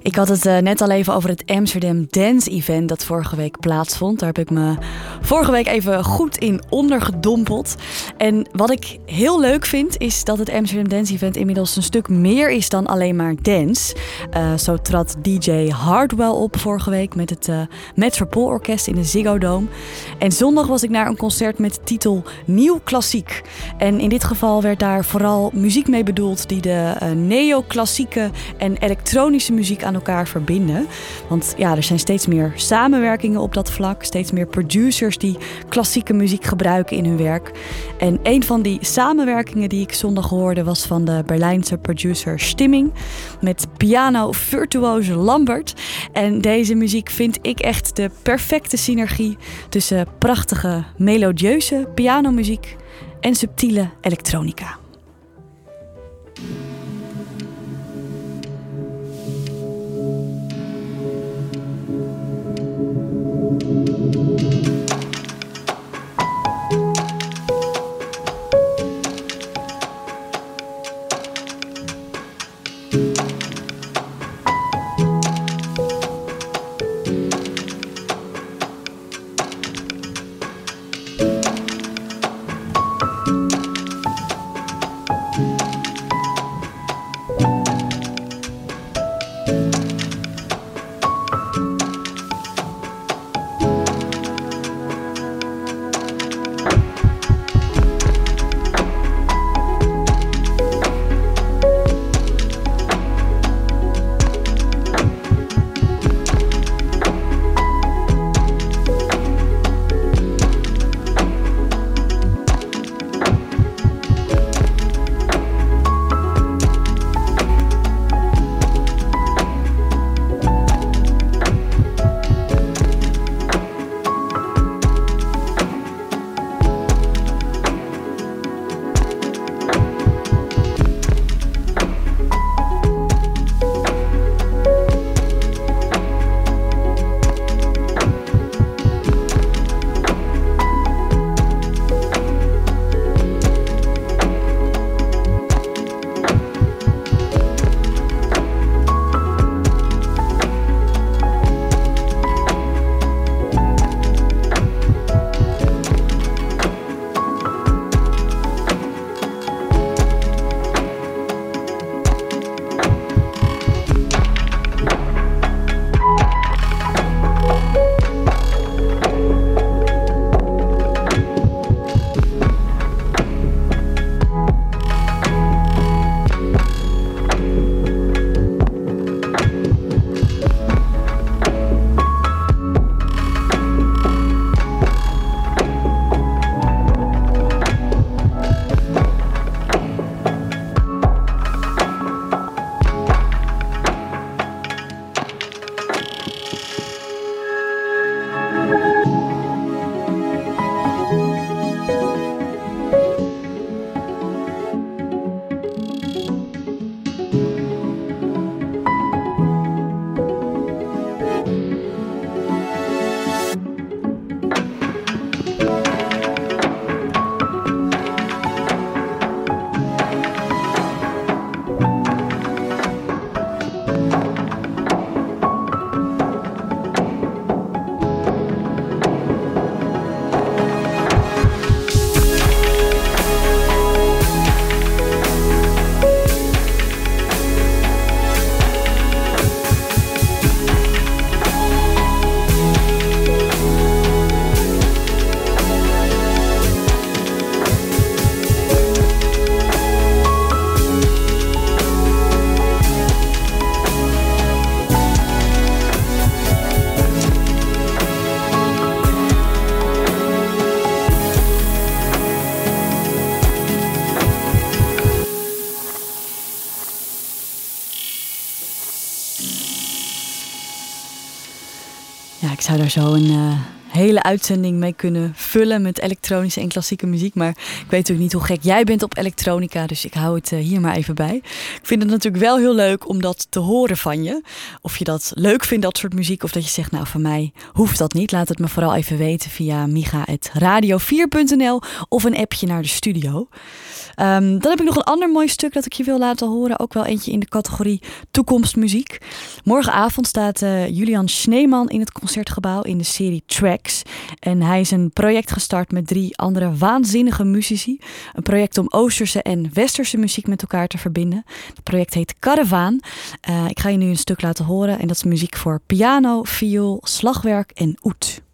Ik had het net al even over het Amsterdam Dance Event dat vorige week plaatsvond. Daar heb ik me vorige week even goed in ondergedompeld. En wat ik heel leuk vind is dat het Amsterdam Dance Event inmiddels een stuk meer is dan alleen maar dance. Zo trad DJ Hardwell op vorige week met het Metropoolorkest in de Ziggo Dome. En zondag was ik naar een concert met de titel Nieuw Klassiek. En in dit geval werd daar vooral muziek mee bedoeld die de neoclassieke en elektronische muziek aan elkaar verbinden. Want ja, er zijn steeds meer samenwerkingen op dat vlak. Steeds meer producers die klassieke muziek gebruiken in hun werk. En een van die samenwerkingen die ik zondag hoorde was van de Berlijnse producer Stimming met piano-virtuoze Lambert. En deze muziek vind ik echt de perfecte synergie tussen prachtige melodieuze pianomuziek en subtiele elektronica. Ik zou daar zo een hele uitzending mee kunnen vullen met elektronische en klassieke muziek. Maar ik weet natuurlijk niet hoe gek jij bent op elektronica, dus ik hou het hier maar even bij. Ik vind het natuurlijk wel heel leuk om dat te horen van je. Of je dat leuk vindt, dat soort muziek, of dat je zegt, nou van mij hoeft dat niet. Laat het me vooral even weten via miga@radio4.nl of een appje naar de studio. Dan heb ik nog een ander mooi stuk dat ik je wil laten horen. Ook wel eentje in de categorie toekomstmuziek. Morgenavond staat Julian Schneeman in het Concertgebouw in de serie Tracks. En hij is een project gestart met 3 andere waanzinnige muzici. Een project om Oosterse en Westerse muziek met elkaar te verbinden. Het project heet Karavaan. Ik ga je nu een stuk laten horen. En dat is muziek voor piano, viool, slagwerk en oud.